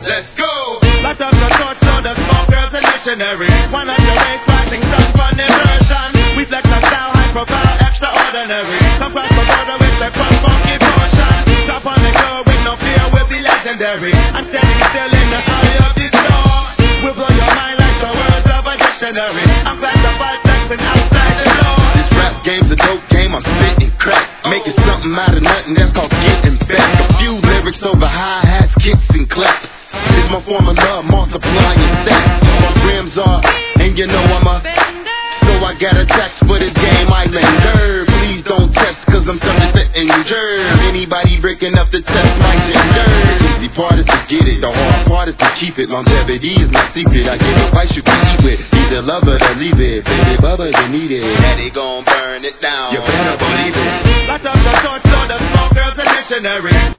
Let's go. Lot of the torch, so the smoke girls and missionary. One of your ways, fighting some fun immersion. We flex our style, high profile, extraordinary. Come across the border with the fun, funky motion. Stop on the go with no fear, we'll be legendary. I'm standing still in the eye of the door. We'll blow your mind like the words of a dictionary. I'm classified, flexing outside the law. This rap game's a dope game, I'm spitting crack. Making something out of nothing, that's called getting back. A few lyrics over hi-hats, kicks and claps. It's my form of love, multiplying stats. My rims are, and you know I'm a. So I got a text for this game, Islander. Please don't test, cause I'm subject to injure. Anybody breaking up the test, my gender. Easy part is to get it, the hard part is to keep it. Longevity is my secret, I give advice you can eat with. Either love it or leave it, baby bubba, you need it. Daddy gon' burn it down, you better believe it. Lot of the torch, so the smoke girls and missionary.